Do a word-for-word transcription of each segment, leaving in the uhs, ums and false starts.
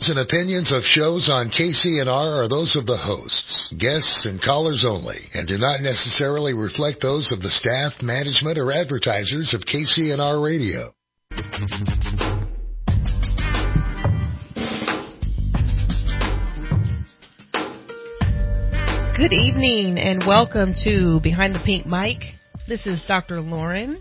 and opinions of shows on K C N R are those of the hosts, guests, and callers only, and do not necessarily reflect those of the staff, management, or advertisers of K C N R Radio. Good evening and welcome to Behind the Pink Mic. This is Doctor Lauren.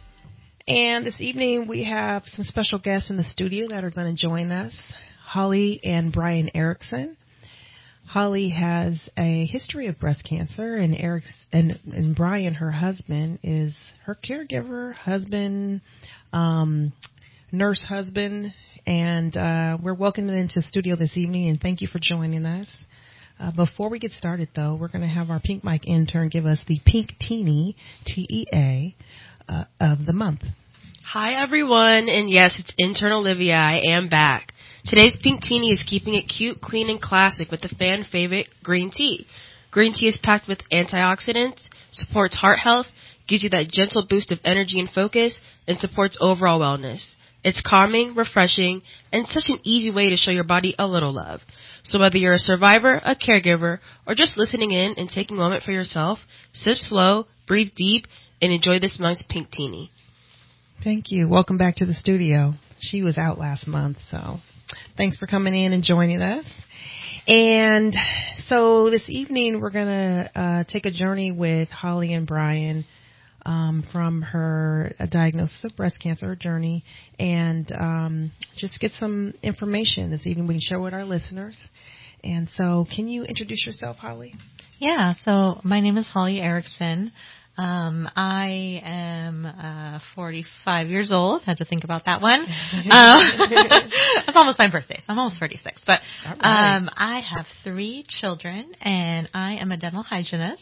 And this evening we have some special guests in the studio that are going to join us, Holly and Brian Erickson. Holly has a history of breast cancer, and Eric and, and Brian, her husband, is her caregiver, husband, um, nurse husband. And uh, we're welcoming them into the studio this evening, and thank you for joining us. Uh, before we get started, though, we're going to have our Pink Mic intern give us the Pink Teeny, T E A, uh, of the month. Hi, everyone, and yes, it's intern Olivia. I am back. Today's Pink Teeny is keeping it cute, clean, and classic with the fan favorite green tea. Green tea is packed with antioxidants, supports heart health, gives you that gentle boost of energy and focus, and supports overall wellness. It's calming, refreshing, and such an easy way to show your body a little love. So whether you're a survivor, a caregiver, or just listening in and taking a moment for yourself, sip slow, breathe deep, and enjoy this month's Pink Teeny. Thank you. Welcome back to the studio. She was out last month, so thanks for coming in and joining us. And so this evening we're going to uh, take a journey with Holly and Brian um, from her uh, diagnosis of breast cancer journey, and um, just get some information this evening we can share with our listeners. And so can you introduce yourself, Holly? Yeah, so my name is Holly Erickson. Um, I am uh, forty-five years old. Had to think about that one. um, it's almost my birthday, so I'm almost forty-six. But right. um, I have three children, and I am a dental hygienist.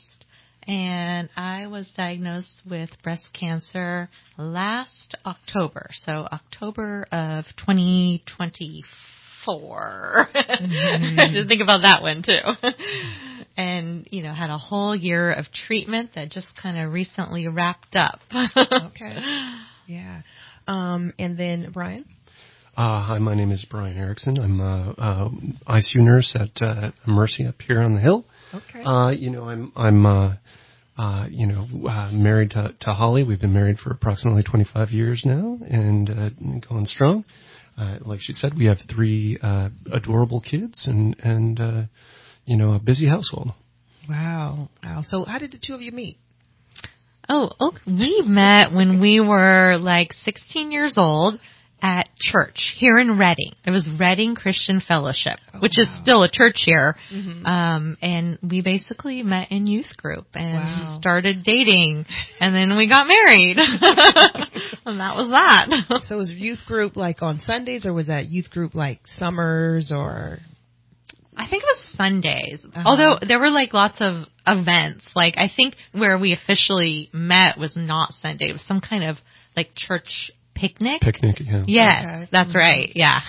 And I was diagnosed with breast cancer last October, so October of twenty twenty-four. Mm-hmm. I should think about that one, too. And, you know, had a whole year of treatment that just kind of recently wrapped up. Okay. Yeah. Um, and then Brian? Uh, hi, my name is Brian Erickson. I'm a, a I C U nurse at uh, Mercy up here on the hill. Okay. Uh, you know, I'm, I'm, uh, uh, you know, uh, married to, to Holly. We've been married for approximately twenty-five years now, and uh, going strong. Uh, like she said, we have three uh, adorable kids, and and uh, you know, a busy household. Wow. Wow. So how did the two of you meet? Oh, okay. We met when we were like sixteen years old at church here in Reading. It was Reading Christian Fellowship, oh, which wow. is still a church here. Mm-hmm. Um, and we basically met in youth group and wow. started dating, and then we got married. And that was that. So was youth group like on Sundays, or was that youth group like summers, or? I think it was Sundays, uh-huh. although there were like lots of events. Like I think where we officially met was not Sunday. It was some kind of like church picnic. Picnic, yeah. Yes, okay. That's mm-hmm. right. Yeah.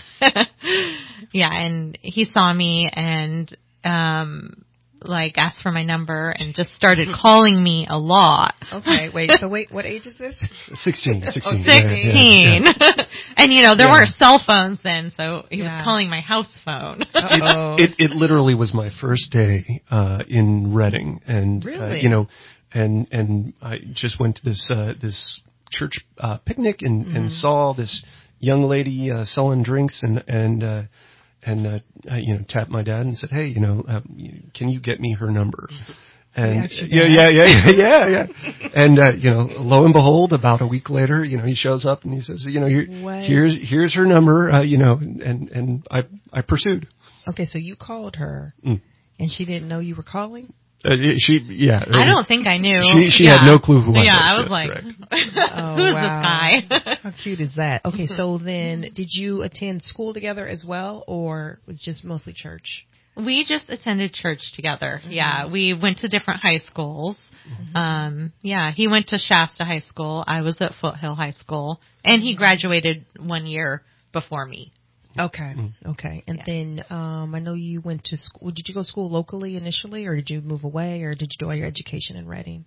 Yeah, and he saw me and um like asked for my number and just started calling me a lot. Okay, wait, so wait, what age is this? sixteen. sixteen. Oh, sixteen. Yeah, yeah, yeah. And, you know, there yeah. weren't cell phones then, so he yeah. was calling my house phone. Uh-oh. It, it, it literally was my first day uh, in Reading. And, really? uh, you know, and and I just went to this uh, this church uh, picnic and, mm. and saw this young lady uh, selling drinks and, and uh And, uh, I, you know, tapped my dad and said, hey, you know, uh, can you get me her number? And yeah, yeah, yeah, yeah, yeah, yeah. And, uh, you know, lo and behold, about a week later, you know, he shows up and he says, you know, here, here's, here's her number, uh, you know, and, and I, I pursued. Okay. So you called her mm. and she didn't know you were calling? Uh, she, yeah. I don't think I knew. She, she yeah. had no clue who I yeah, was. Yeah, I was like, oh, who's wow. this guy? How cute is that? Okay, so then did you attend school together as well, or was it just mostly church? We just attended church together. Mm-hmm. Yeah, we went to different high schools. Mm-hmm. Um, yeah, he went to Shasta High School. I was at Foothill High School, and he graduated one year before me. Okay. Okay. And yeah. then um, I know you went to school. Did you go to school locally initially, or did you move away, or did you do all your education in Reading?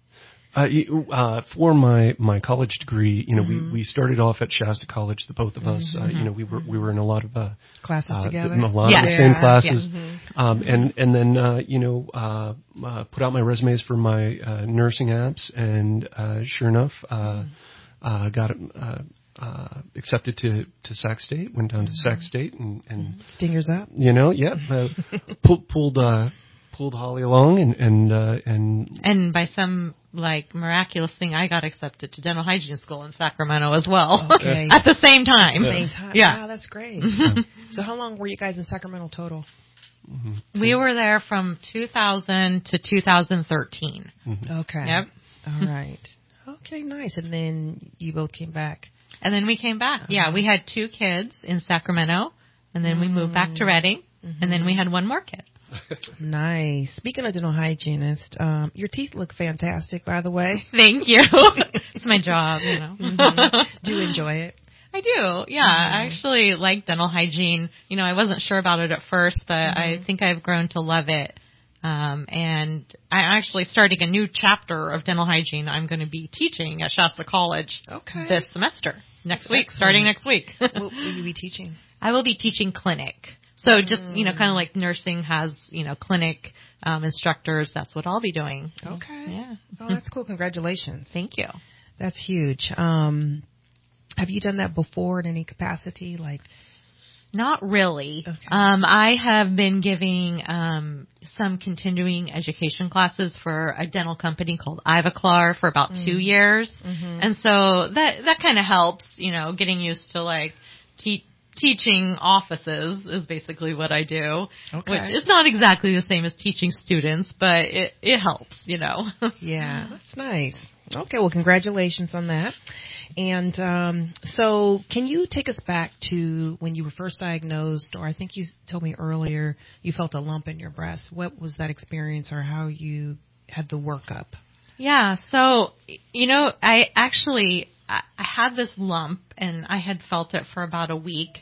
Uh, you- uh, for my, my college degree, you know, Mm-hmm. we, we started off at Shasta College, the both of us. Mm-hmm. Uh, you know, we were we were in a lot of uh, Classes uh, together. a lot Yeah. of the same Yeah. classes. Yeah. Mm-hmm. Um, and and then uh, you know, uh, uh, put out my resumes for my uh, nursing apps, and uh, sure enough, uh, uh, got uh, uh, accepted to to Sac State. Went down to Sac State, and, and Stingers up. you know, yeah, uh, pulled pulled uh, pulled Holly along, and and uh, and And by some like miraculous thing, I got accepted to dental hygiene school in Sacramento as well. Okay. At the same time. Same time. Yeah. Wow, that's great. So how long were you guys in Sacramento total? We were there from two thousand to two thousand thirteen. Okay. Yep. All right. Okay, nice. And then you both came back. And then we came back. Yeah, we had two kids in Sacramento, and then we moved back to Redding, and then we had one more kid. Nice. Speaking of dental hygienist, um, your teeth look fantastic, by the way. Thank you. It's my job, you know. Do you enjoy it? I do. Yeah, I actually like dental hygiene. You know, I wasn't sure about it at first, but I think I've grown to love it. Um, and I'm actually starting a new chapter of dental hygiene. I'm going to be teaching at Shasta College Okay. this semester, next That's week, excellent. starting next week. What will you be teaching? I will be teaching clinic. So just, you know, kind of like nursing has, you know, clinic um, instructors. That's what I'll be doing. Okay. Yeah. Oh, that's cool. Congratulations. Thank you. That's huge. Um, have you done that before in any capacity? Like, Not really. Okay. Um, I have been giving um, some continuing education classes for a dental company called Ivoclar for about two years, and so that that kind of helps. You know, getting used to like te- teaching offices is basically what I do, Okay. which is not exactly the same as teaching students, but it it helps. You know. yeah, that's nice. Okay, well, congratulations on that. And um, so can you take us back to when you were first diagnosed, or I think you told me earlier you felt a lump in your breast. What was that experience, or how you had the workup? Yeah, so, you know, I actually, I I had this lump, and I had felt it for about a week,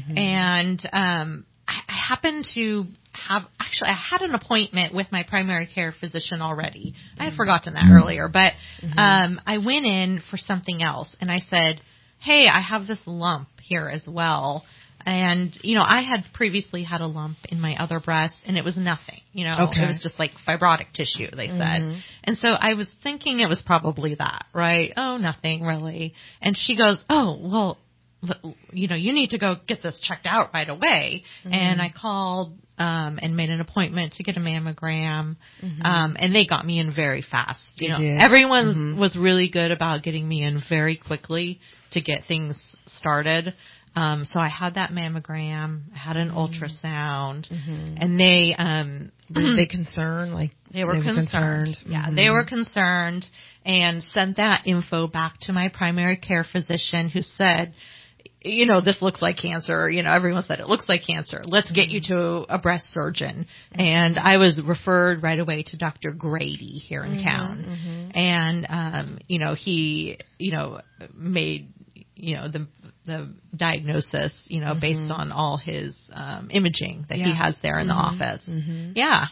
and um, I, I happened to have, actually, I had an appointment with my primary care physician already. I had forgotten that earlier, but um, I went in for something else, and I said, hey, I have this lump here as well. And, you know, I had previously had a lump in my other breast, and it was nothing. You know, Okay. it was just like fibrotic tissue, they said. And so I was thinking it was probably that, right? Oh, nothing really. And she goes, oh, well, l- you know, you need to go get this checked out right away. And I called um, and made an appointment to get a mammogram, um, and they got me in very fast. You They know, did. everyone was really good about getting me in very quickly to get things started. Um, so I had that mammogram, I had an ultrasound, and they, um, Were they concerned? Like they were concerned. Yeah, they were concerned and sent that info back to my primary care physician, who said, you know, this looks like cancer. You know, everyone said it looks like cancer. Let's get you to a breast surgeon. And I was referred right away to Doctor Grady here in town. And, um, you know, he, you know, made, you know, the the diagnosis, you know, based on all his um, imaging that he Yeah. has there in the office. Yeah.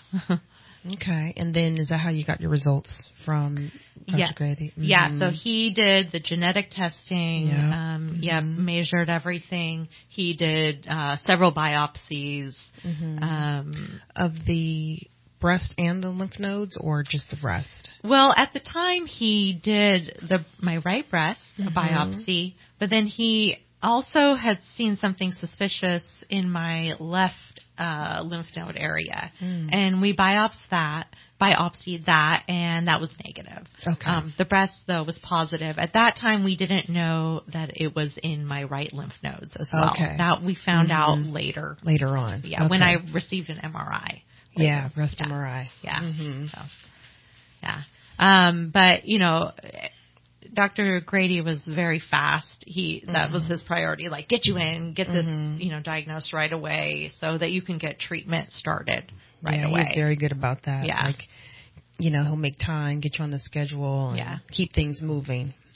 Okay, and then is that how you got your results from Doctor Yeah. Grady? Yeah, Mhm. so he did the genetic testing, Yeah. um, yeah, measured everything. He did uh, several biopsies. Um, Of the breast and the lymph nodes, or just the breast? well, at the time he did the my right breast a biopsy, but then he also had seen something suspicious in my left uh, lymph node area, and we biopsied that, biopsied that, and that was negative. Okay. Um, the breast though was positive. At that time, we didn't know that it was in my right lymph nodes as well. Okay. That we found out later. Later on. Yeah, when I Okay. received an M R I. Yeah, breast Yeah. M R I. Yeah. Mhm. So, yeah. Um, but you know, Doctor Grady was very fast. He that was his priority. Like, get you in, get this, you know, diagnosed right away, so that you can get treatment started right yeah, away. he's very good about that. Yeah. Like, you know, he'll make time, get you on the schedule, and Yeah. keep things moving.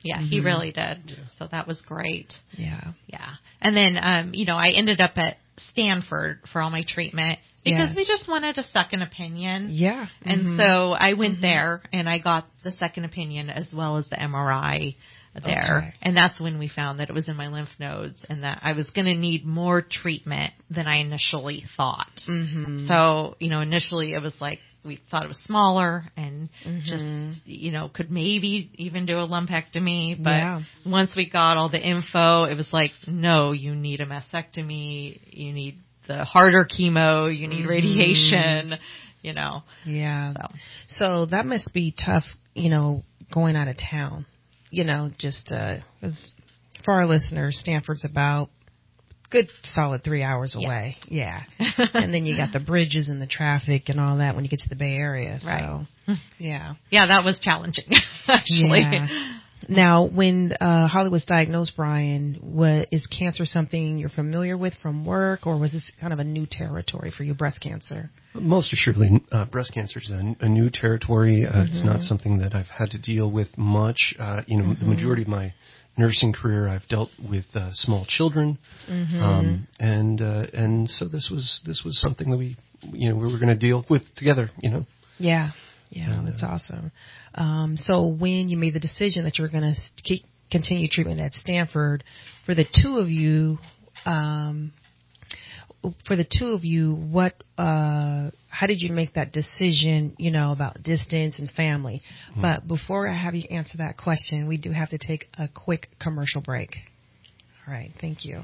Yeah, he really did. Yeah. So that was great. Yeah. Yeah. And then, um, you know, I ended up at Stanford for all my treatment because yes. we just wanted a second opinion. Yeah. And mm-hmm. so I went mm-hmm. there and I got the second opinion as well as the M R I there. Okay. And that's when we found that it was in my lymph nodes and that I was going to need more treatment than I initially thought. Mm-hmm. So, you know, initially it was like, we thought it was smaller and mm-hmm. just, you know, could maybe even do a lumpectomy. But yeah. once we got all the info, it was like, no, you need a mastectomy. You need the harder chemo. You need mm-hmm. radiation, you know. Yeah. So. so that must be tough, you know, going out of town. You know, just uh, 'cause for our listeners, Stanford's about good solid three hours away. Yeah. yeah. And then you got the bridges and the traffic and all that when you get to the Bay Area. So, right. yeah. Yeah, that was challenging, actually. Yeah. Now, when uh, Holly was diagnosed, Brian, what, is cancer something you're familiar with from work, or was this kind of a new territory for you, breast cancer? Most assuredly, uh, breast cancer is a, a new territory. Uh, mm-hmm. It's not something that I've had to deal with much. Uh, you know, mm-hmm. the majority of my nursing career, I've dealt with uh, small children, mm-hmm. um, and uh, and so this was this was something that we you know we were going to deal with together. You know. Yeah. Yeah, and, that's uh, awesome. Um, so when you made the decision that you were going to keep continue treatment at Stanford, for the two of you, um, for the two of you, what, uh, how did you make that decision? You know, about distance and family. Mm-hmm. But before I have you answer that question, we do have to take a quick commercial break. All right, thank you.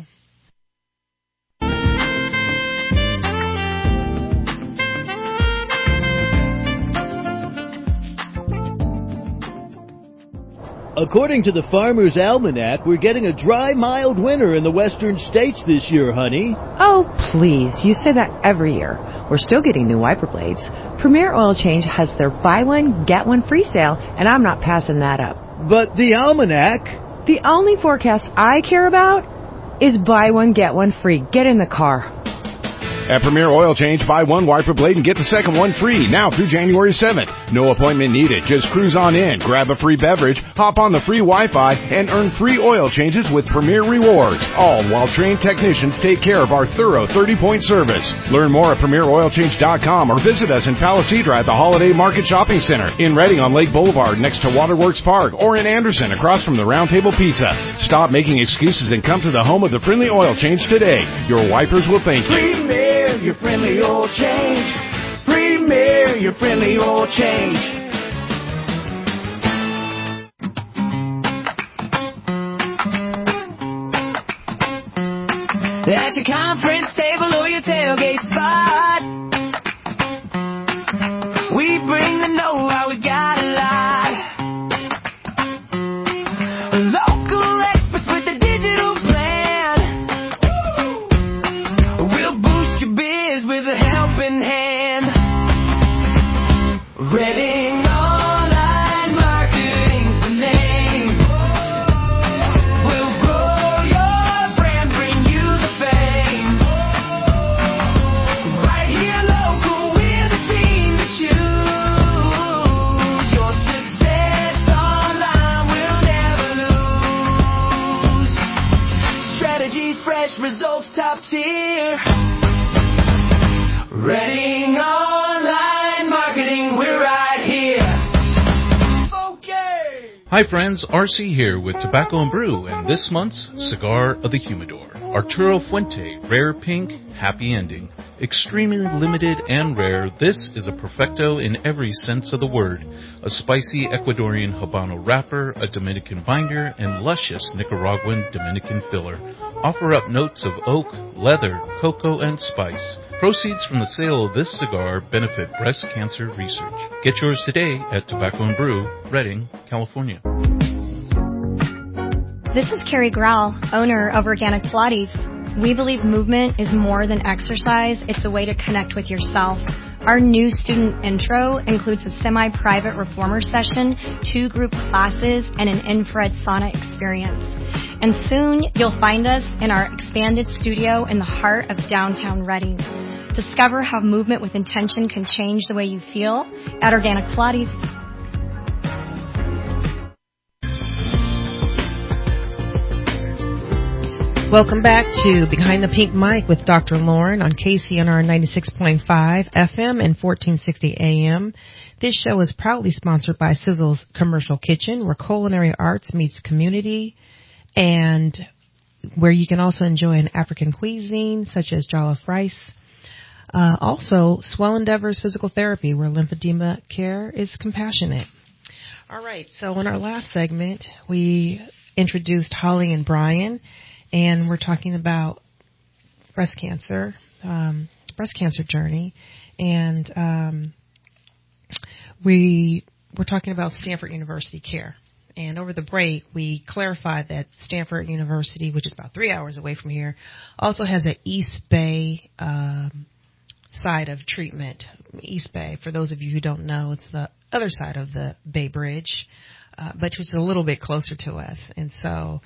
According to the Farmer's Almanac, we're getting a dry, mild winter in the western states this year, honey. Oh, please. You say that every year. We're still getting new wiper blades. Premier Oil Change has their buy one, get one free sale, and I'm not passing that up. But the Almanac... The only forecast I care about is buy one, get one free. Get in the car. At Premier Oil Change, buy one wiper blade and get the second one free, now through January seventh. No appointment needed. Just cruise on in, grab a free beverage, hop on the free Wi-Fi, and earn free oil changes with Premier Rewards. All while trained technicians take care of our thorough thirty-point service. Learn more at premier oil change dot com or visit us in Palisadra at the Holiday Market Shopping Center, in Reading on Lake Boulevard next to Waterworks Park, or in Anderson across from the Round Table Pizza. Stop making excuses and come to the home of the friendly oil change today. Your wipers will thank you. Premier, your friendly oil change. Premier, your friendly oil change. At your conference table or your tailgate spot, we bring the know-how, we got a lot. Local experts with a digital plan. We'll boost your biz with a helping hand. Reading Online Marketing's the name. We'll grow your brand, bring you the fame. Right here local, we're the team to choose. Your success online will never lose. Strategies fresh, results top tier. Reading Online Marketing, we're right here. Okay. Hi friends, R C here with Tobacco and Brew and this month's Cigar of the Humidor. Arturo Fuente, rare pink, happy ending. Extremely limited and rare, this is a perfecto in every sense of the word. A spicy Ecuadorian Habano wrapper, a Dominican binder, and luscious Nicaraguan Dominican filler. Offer up notes of oak, leather, cocoa, and spice. Proceeds from the sale of this cigar benefit breast cancer research. Get yours today at Tobacco and Brew, Redding, California. This is Carrie Grau, owner of Organic Pilates. We believe movement is more than exercise. It's a way to connect with yourself. Our new student intro includes a semi-private reformer session, two group classes, and an infrared sauna experience. And soon you'll find us in our expanded studio in the heart of downtown Reading. Discover how movement with intention can change the way you feel at Organic Pilates. Welcome back to Behind the Pink Mic with Doctor Lauren on K C N R ninety-six point five F M and fourteen sixty A M. This show is proudly sponsored by Sizzle's Commercial Kitchen, where culinary arts meets community, and where you can also enjoy an African cuisine such as jollof rice. Uh, also, Swell Endeavors Physical Therapy, where lymphedema care is compassionate. All right, so in our last segment, we introduced Holly and Brian, and we're talking about breast cancer, um, breast cancer journey, and um, we were talking about Stanford University Care. And over the break, we clarified that Stanford University, which is about three hours away from here, also has an East Bay um, side of treatment. East Bay, for those of you who don't know, it's the other side of the Bay Bridge, uh, but it's a little bit closer to us. And so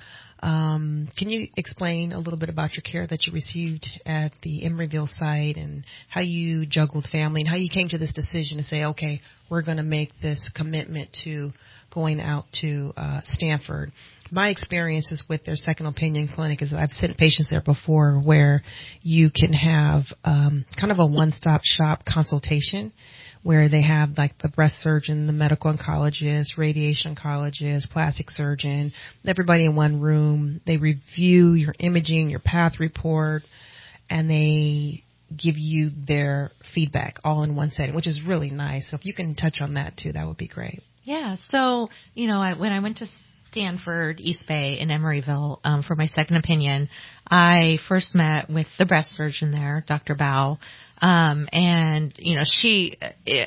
um, can you explain a little bit about your care that you received at the Emeryville site and how you juggled family and how you came to this decision to say, okay, we're going to make this commitment to going out to uh, Stanford? My experiences with their second opinion clinic is I've sent patients there before where you can have um, kind of a one-stop shop consultation where they have like the breast surgeon, the medical oncologist, radiation oncologist, plastic surgeon, everybody in one room. They review your imaging, your path report, and they give you their feedback all in one setting, which is really nice. So if you can touch on that too, that would be great. Yeah. So, you know, I, when I went to Stanford, East Bay, in Emeryville um, for my second opinion, I first met with the breast surgeon there, Doctor Bao, um, and, you know, she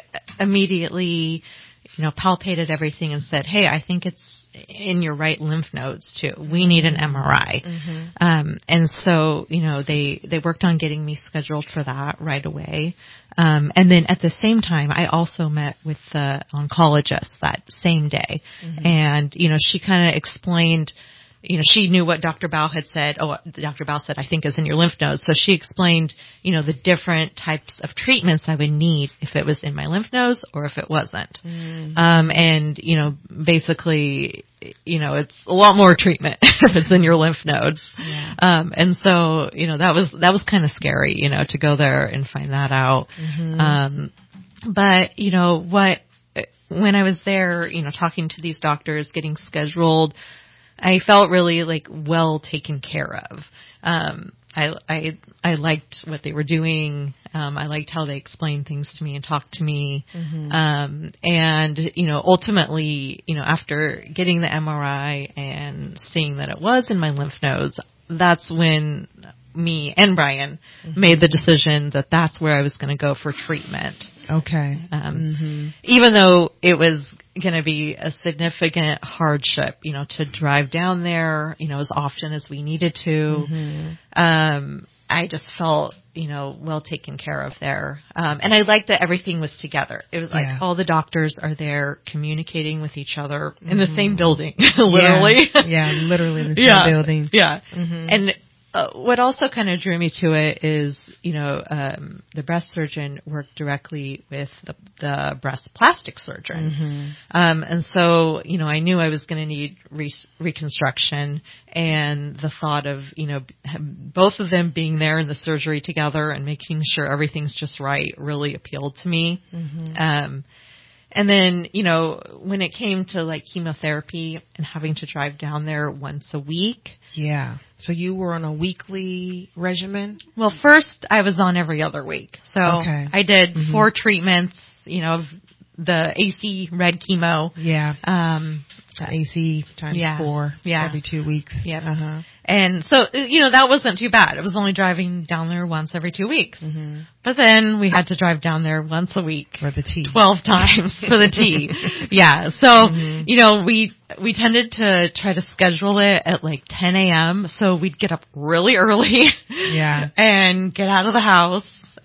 immediately, you know, palpated everything and said, hey, I think it's in your right lymph nodes too. We need an M R I. Mm-hmm. Um, and so, you know, they, they worked on getting me scheduled for that right away. Um, and then at the same time, I also met with the oncologist that same day. Mm-hmm. And, you know, she kind of explained, you know, she knew what Doctor Bao had said. Oh, Doctor Bao said, I think is in your lymph nodes. So she explained, you know, the different types of treatments I would need if it was in my lymph nodes or if it wasn't. Mm-hmm. Um, and, you know, basically, you know, it's a lot more treatment if it's in your lymph nodes. Yeah. Um, and so, you know, that was, that was kind of scary, you know, to go there and find that out. Mm-hmm. Um, but, you know, what, when I was there, you know, talking to these doctors, getting scheduled, I felt really like well taken care of. Um, I, I, I liked what they were doing. Um, I liked how they explained things to me and talked to me. Mm-hmm. Um, and, you know, ultimately, you know, after getting the M R I and seeing that it was in my lymph nodes, that's when me and Brian mm-hmm. made the decision that that's where I was going to go for treatment. Okay. Um, mm-hmm. Even though it was going to be a significant hardship, you know, to drive down there, you know, as often as we needed to. Mm-hmm. Um, I just felt, you know, well taken care of there. Um, and I liked that everything was together. It was like yeah. all the doctors are there communicating with each other in mm-hmm. the same building, literally. Yeah. yeah, literally in the same yeah. building. Yeah. Mm-hmm. And Uh, what also kind of drew me to it is, you know, um, the breast surgeon worked directly with the, the breast plastic surgeon. Mm-hmm. Um, and so, you know, I knew I was going to need re- reconstruction, and the thought of, you know, both of them being there in the surgery together and making sure everything's just right really appealed to me. Mm-hmm. Um, And then, you know, when it came to like chemotherapy and having to drive down there once a week. Yeah. So you were on a weekly regimen? Well, first I was on every other week. So okay. I did mm-hmm. four treatments, you know, the A C red chemo. Yeah. Um, A C times yeah. four yeah. every two weeks. Yeah. Uh-huh. And so, you know, that wasn't too bad. It was only driving down there once every two weeks. Mm-hmm. But then we had to drive down there once a week. For the tea. twelve times for the tea. Yeah. So, mm-hmm. you know, we, we tended to try to schedule it at like ten a.m. So we'd get up really early. Yeah. And get out of the house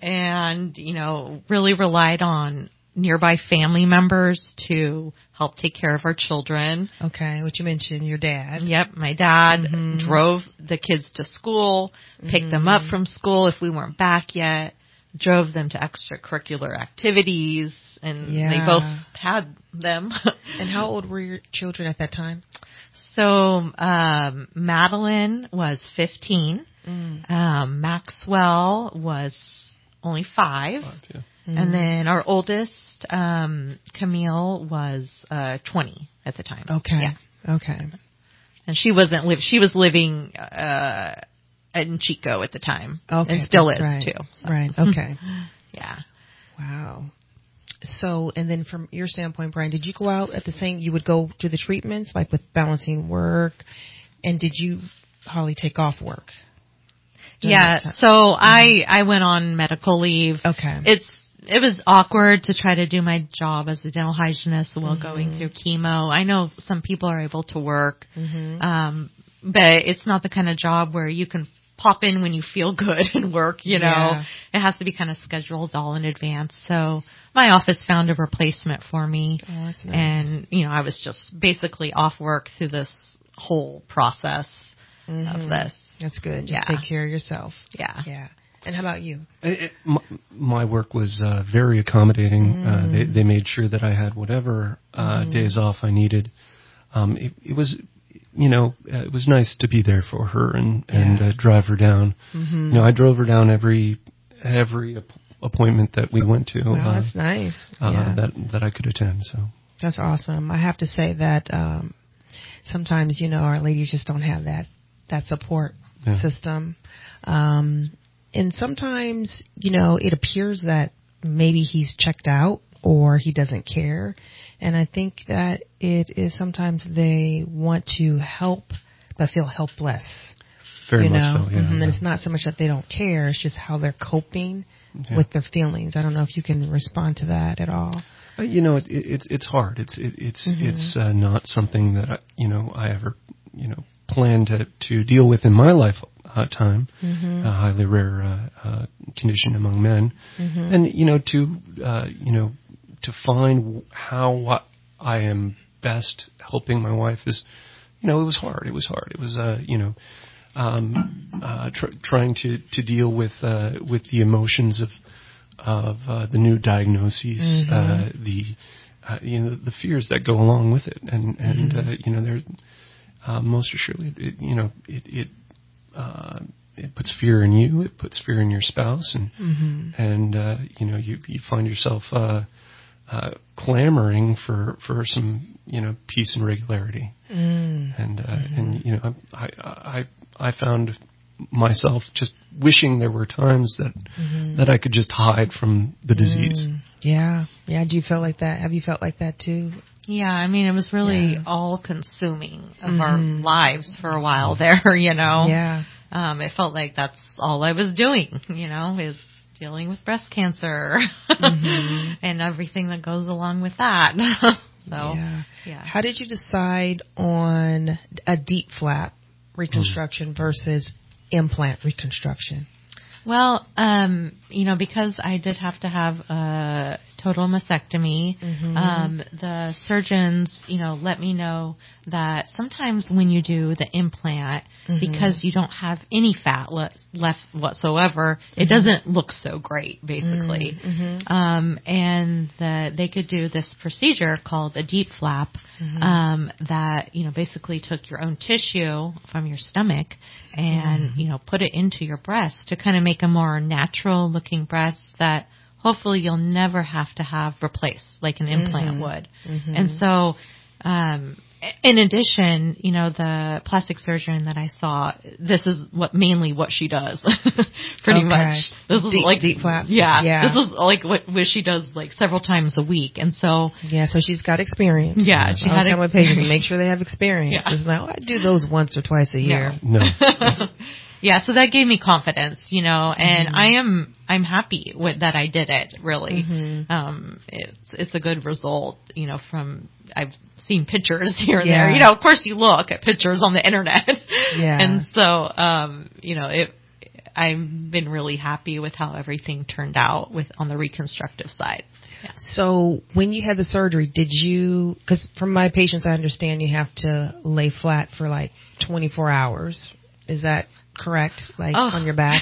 and, you know, really relied on nearby family members to help take care of our children. Okay, what you mentioned, your dad. Yep, my dad mm-hmm. drove the kids to school, picked mm-hmm. them up from school if we weren't back yet, drove them to extracurricular activities, and yeah. they both had them. And how old were your children at that time? So um, Madeline was fifteen. Mm. Um, Maxwell was only five. five yeah. mm. And then our oldest, um, Camille, was uh, twenty at the time. Okay. Yeah. Okay. And she wasn't live. She was living uh, in Chico at the time. Okay. And still is right. too. So. Right. Okay. Yeah. Wow. So, and then from your standpoint, Brian, did you go out at the same, you would go to the treatments, like with balancing work, and did you, Holly, take off work? Yeah, so mm-hmm. I, I went on medical leave. Okay. It's, it was awkward to try to do my job as a dental hygienist while mm-hmm. going through chemo. I know some people are able to work, mm-hmm. um, but it's not the kind of job where you can pop in when you feel good and work, you know. Yeah. It has to be kind of scheduled all in advance. So my office found a replacement for me. Oh, that's nice. And, you know, I was just basically off work through this whole process mm-hmm. of this. That's good. Just yeah. take care of yourself. Yeah. Yeah. And how about you? It, it, my, my work was uh, very accommodating. Mm. Uh, they, they made sure that I had whatever uh, mm. days off I needed. Um, it, it was... You know, uh, it was nice to be there for her and and yeah. uh, drive her down. Mm-hmm. You know, I drove her down every every ap- appointment that we went to. Wow, uh, that's nice. Uh, yeah. That that I could attend. So that's awesome. I have to say that um, sometimes you know our ladies just don't have that that support yeah. system, um, and sometimes you know it appears that maybe he's checked out or he doesn't care. And I think that it is sometimes they want to help but feel helpless. Very you much know? so, yeah. Mm-hmm. yeah. And it's not so much that they don't care, it's just how they're coping yeah. with their feelings. I don't know if you can respond to that at all. Uh, you know, it, it, it's it's hard. It's it, it's mm-hmm. it's uh, not something that I, you know I ever you know planned to to deal with in my life uh, time. Mm-hmm. A highly rare uh, uh, condition among men, mm-hmm. and you know to uh, you know. to find how I am best helping my wife is, you know, it was hard. It was hard. It was, uh, you know, um, uh, tr- trying to, to deal with, uh, with the emotions of, of, uh, the new diagnoses, mm-hmm. uh, the, uh, you know, the fears that go along with it. And, and, mm-hmm. uh, you know, there, uh, most assuredly, it, you know, it, it, uh, it puts fear in you. It puts fear in your spouse. And, mm-hmm. and, uh, you know, you, you find yourself, uh, Uh, clamoring for, for some, you know, peace and regularity. Mm. And, uh, mm-hmm. and, you know, I, I, I found myself just wishing there were times that, mm-hmm. that I could just hide from the disease. Mm. Yeah. Yeah. Do you feel like that? Have you felt like that too? Yeah. I mean, it was really yeah. all consuming of mm-hmm. our lives for a while there, you know? Yeah. Um, it felt like that's all I was doing, you know, is dealing with breast cancer mm-hmm. and everything that goes along with that. so, yeah. yeah. How did you decide on a deep flap reconstruction mm. versus implant reconstruction? Well, um, you know, because I did have to have a total mastectomy, mm-hmm. um, the surgeons, you know, let me know that sometimes when you do the implant, mm-hmm. because you don't have any fat le- left whatsoever, mm-hmm. it doesn't look so great, basically. Mm-hmm. Um, and the, they could do this procedure called a deep flap, mm-hmm. um, that, you know, basically took your own tissue from your stomach and, mm-hmm. you know, put it into your breast to kind of make a more natural looking breast that hopefully you'll never have to have replaced like an implant mm-hmm. would. Mm-hmm. And so, um, in addition, you know, the plastic surgeon that I saw, this is what mainly what she does, pretty okay. much. This is deep, like deep flaps. Yeah, yeah. This is like what, what she does like several times a week, and so yeah, so she's got experience. Yeah, she I had was telling patients, make sure they have experience. Yeah. It's like, oh, I do those once or twice a year. No. no. Yeah, so that gave me confidence, you know, and mm-hmm. I am I'm happy with that I did it. Really, mm-hmm. um, it's it's a good result, you know. From I've seen pictures here and yeah. there, you know. Of course, you look at pictures on the internet, yeah. and so um, you know, it. I've been really happy with how everything turned out with on the reconstructive side. Yeah. So when you had the surgery, did you? Because from my patients, I understand you have to lay flat for like twenty-four hours. Is that correct? Like oh. on your back?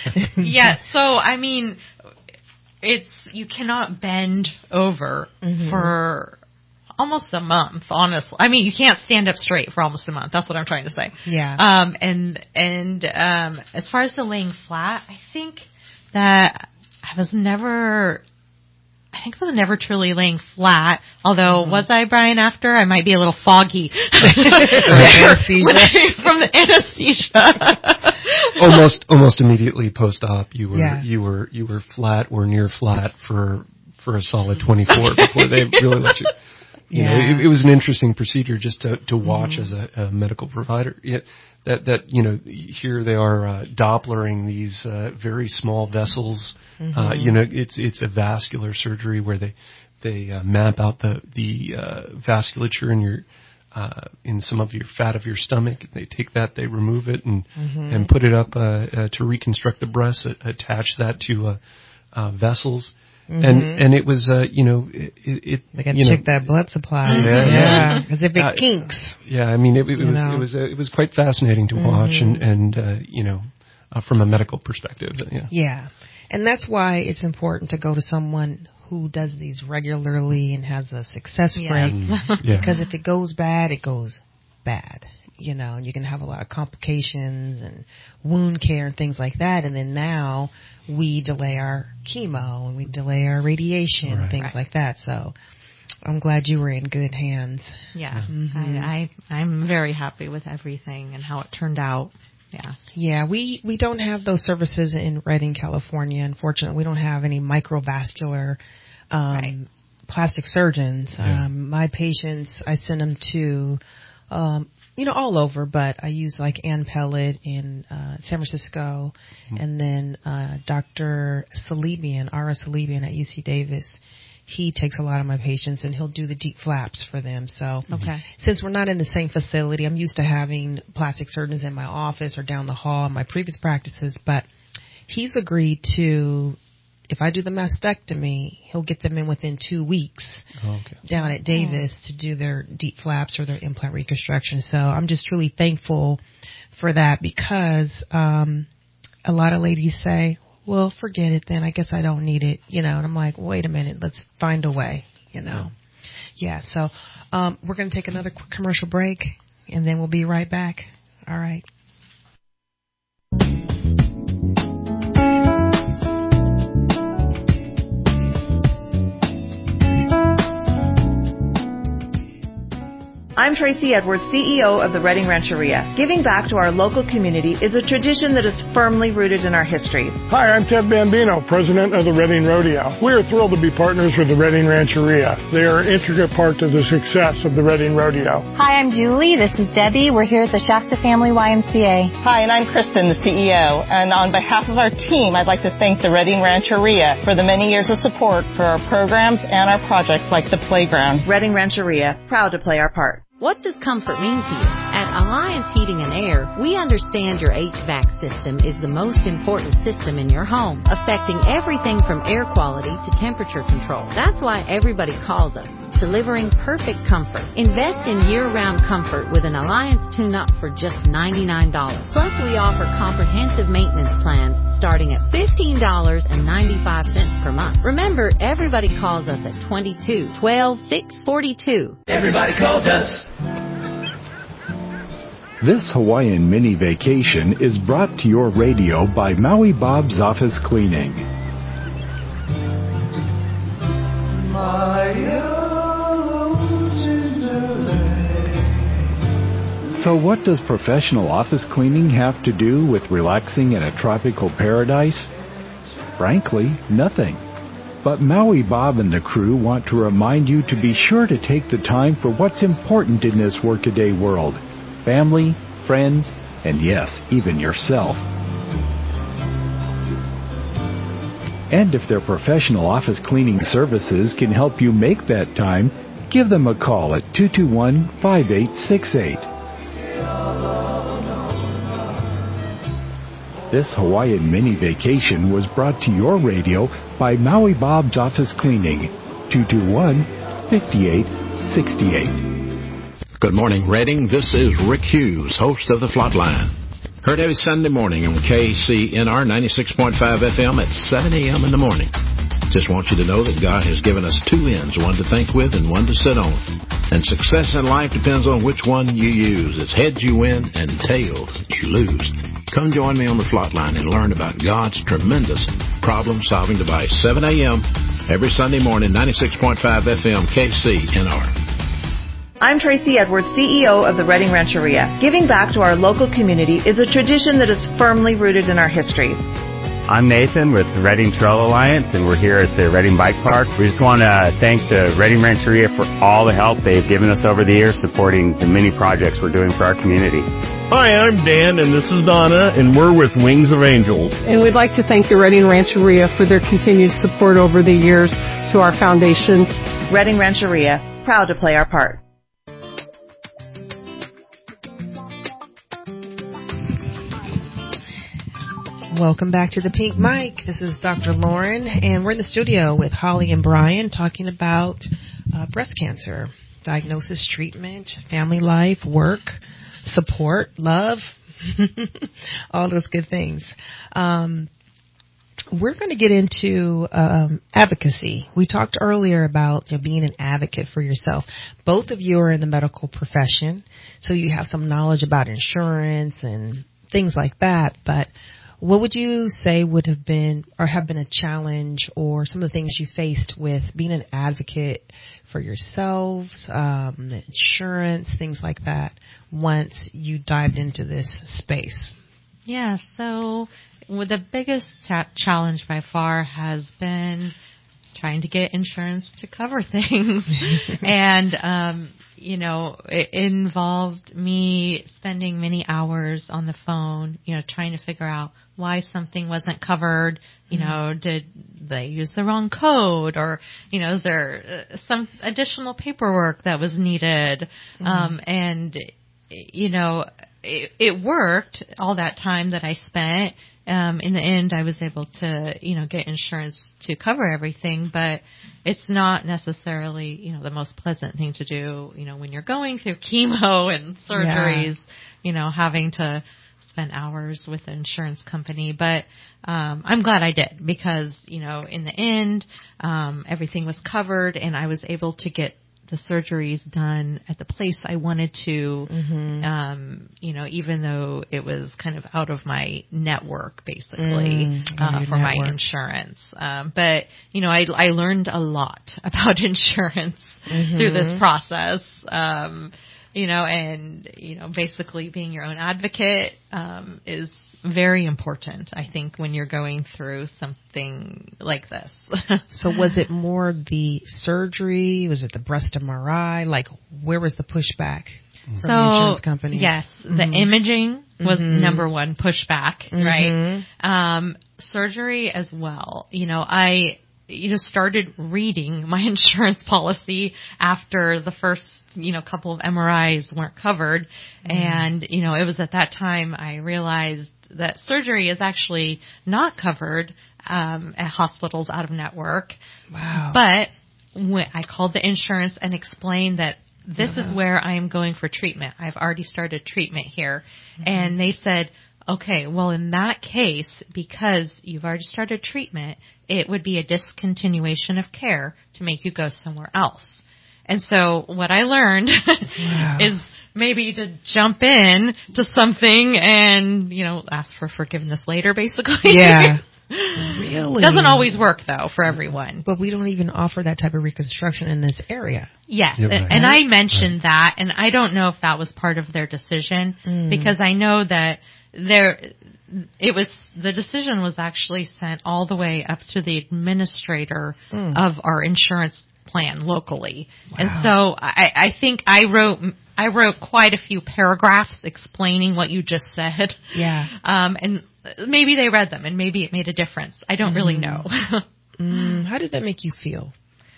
Yeah. So, I mean, it's, you cannot bend over mm-hmm. for almost a month, honestly. I mean, you can't stand up straight for almost a month. That's what I'm trying to say. Yeah. Um, and, and, um, as far as the laying flat, I think that I was never, I think I was never truly laying flat. Although, mm-hmm. was I, Brian, after? I might be a little foggy. anesthesia. From the anesthesia. almost, almost immediately post-op, you were, yeah. you were, you were flat or near flat for, for a solid twenty-four before they really let you. You yeah. know, it, it was an interesting procedure just to, to watch mm-hmm. as a, a medical provider. Yeah, that, that, you know, here they are, uh, Dopplering these, uh, very small vessels. Mm-hmm. Uh, you know, it's, it's a vascular surgery where they, they, uh, map out the, the, uh, vasculature in your, uh, in some of your fat of your stomach. They take that, they remove it and, mm-hmm. and put it up, uh, uh, to reconstruct the breast, uh, attach that to, uh, uh, vessels. Mm-hmm. And and it was uh you know it, it they got to check know, that blood supply yeah because yeah. if it uh, kinks yeah I mean it, it was know. it was uh, it was quite fascinating to mm-hmm. watch and and uh, you know uh, from a medical perspective yeah yeah and that's why it's important to go to someone who does these regularly and has a success yeah. rate yeah. because if it goes bad it goes bad. You know, and you can have a lot of complications and wound care and things like that. And then now we delay our chemo and we delay our radiation right. and things right. like that. So I'm glad you were in good hands. Yeah, mm-hmm. I, I I'm very happy with everything and how it turned out. Yeah, yeah. We we don't have those services in Redding, California. Unfortunately, we don't have any microvascular um, right. plastic surgeons. Yeah. Um, my patients, I send them to. Um, You know, all over, but I use like Ann Pellet in uh, San Francisco, mm-hmm. and then uh, Doctor Salibian, Ara Salibian at U C Davis. He takes a lot of my patients, and he'll do the deep flaps for them. So, okay. since we're not in the same facility, I'm used to having plastic surgeons in my office or down the hall in my previous practices. But he's agreed to. If I do the mastectomy, he'll get them in within two weeks oh, okay. down at Davis oh. to do their deep flaps or their implant reconstruction. So I'm just really thankful for that because um, a lot of ladies say, well, forget it then. I guess I don't need it. You know, and I'm like, wait a minute. Let's find a way, you know. Yeah, yeah so um, we're going to take another quick commercial break, and then we'll be right back. All right. I'm Tracy Edwards, C E O of the Redding Rancheria. Giving back to our local community is a tradition that is firmly rooted in our history. Hi, I'm Ted Bambino, president of the Redding Rodeo. We are thrilled to be partners with the Redding Rancheria. They are an intricate part of the success of the Redding Rodeo. Hi, I'm Julie. This is Debbie. We're here at the Shasta Family Y M C A. Hi, and I'm Kristen, the C E O. And on behalf of our team, I'd like to thank the Redding Rancheria for the many years of support for our programs and our projects like the playground. Redding Rancheria, proud to play our part. What does comfort mean to you? At Alliance Heating and Air, we understand your H V A C system is the most important system in your home, affecting everything from air quality to temperature control. That's why everybody calls us, delivering perfect comfort. Invest in year-round comfort with an Alliance tune-up for just ninety-nine dollars. Plus, we offer comprehensive maintenance plans starting at fifteen dollars and ninety-five cents per month. Remember, everybody calls us at twenty-two, twelve, six forty-two. Everybody calls us. This Hawaiian mini vacation is brought to your radio by Maui Bob's Office Cleaning. So what does professional office cleaning have to do with relaxing in a tropical paradise? Frankly, nothing. But Maui Bob and the crew want to remind you to be sure to take the time for what's important in this workaday world. Family, friends, and yes, even yourself. And if their professional office cleaning services can help you make that time, give them a call at two two one, five eight six eight. This Hawaiian mini vacation was brought to your radio by Maui Bob's Office Cleaning, two two one, five eight six eight. Good morning, Redding. This is Rick Hughes, host of The Flatline. Heard every Sunday morning on K C N R ninety-six point five F M at seven a.m. in the morning. Just want you to know that God has given us two ends, one to think with and one to sit on. And success in life depends on which one you use. It's heads you win and tails you lose. Come join me on the Flatline and learn about God's tremendous problem-solving device. seven a.m. every Sunday morning, ninety-six point five F M, K C N R. I'm Tracy Edwards, C E O of the Redding Rancheria. Giving back to our local community is a tradition that is firmly rooted in our history. I'm Nathan with the Redding Trail Alliance, and we're here at the Redding Bike Park. We just want to thank the Redding Rancheria for all the help they've given us over the years supporting the many projects we're doing for our community. Hi, I'm Dan, and this is Donna, and we're with Wings of Angels. And we'd like to thank the Redding Rancheria for their continued support over the years to our foundation. Redding Rancheria, proud to play our part. Welcome back to the Pink Mic. This is Doctor Lauren, and we're in the studio with Holly and Brian talking about uh, breast cancer, diagnosis, treatment, family life, work, support, love, all those good things. Um, we're going to get into um, advocacy. We talked earlier about you know, being an advocate for yourself. Both of you are in the medical profession, so you have some knowledge about insurance and things like that, but what would you say would have been or have been a challenge or some of the things you faced with being an advocate for yourselves, um, the insurance, things like that, once you dived into this space? Yeah, so well, the biggest ta- challenge by far has been trying to get insurance to cover things. and, um, you know, it involved me spending many hours on the phone, you know, trying to figure out why something wasn't covered. You know, did they use the wrong code, or, you know, is there uh, some additional paperwork that was needed? Mm-hmm. Um, and, you know, it, it worked all that time that I spent. Um, in the end, I was able to, you know, get insurance to cover everything, but it's not necessarily, you know, the most pleasant thing to do, you know, when you're going through chemo and surgeries, yeah. you know, having to spend hours with the insurance company. But um, I'm glad I did, because, you know, in the end, um, everything was covered, and I was able to get the surgeries done at the place I wanted to, mm-hmm. um, you know, even though it was kind of out of my network, basically, mm, uh, for network. my insurance. Um, but, you know, I, I learned a lot about insurance mm-hmm. through this process, um, you know, and, you know, basically being your own advocate um, is very important, I think, when you're going through something like this. So was it more the surgery? Was it the breast M R I? Like, where was the pushback from so, the insurance companies? Yes, mm-hmm. the imaging was mm-hmm. number one pushback, mm-hmm. right? Um, surgery as well. You know, I you know started reading my insurance policy after the first you know couple of M R Is weren't covered, mm. and you know it was at that time I realized that surgery is actually not covered um, at hospitals out of network. Wow. But when I called the insurance and explained that this yeah. is where I am going for treatment. I've already started treatment here. Mm-hmm. And they said, okay, well, in that case, because you've already started treatment, it would be a discontinuation of care to make you go somewhere else. And so what I learned wow. is maybe to jump in to something and, you know, ask for forgiveness later, basically. Yeah. Really? Doesn't always work, though, for everyone. But we don't even offer that type of reconstruction in this area. Yes. Right. And, and I mentioned right. that, and I don't know if that was part of their decision, mm. because I know that there, it was, the decision was actually sent all the way up to the administrator mm. of our insurance plan locally. Wow. And so I, I think I wrote I wrote quite a few paragraphs explaining what you just said. Yeah. Um, and maybe they read them, and maybe it made a difference. I don't mm. really know. mm. How did that make you feel?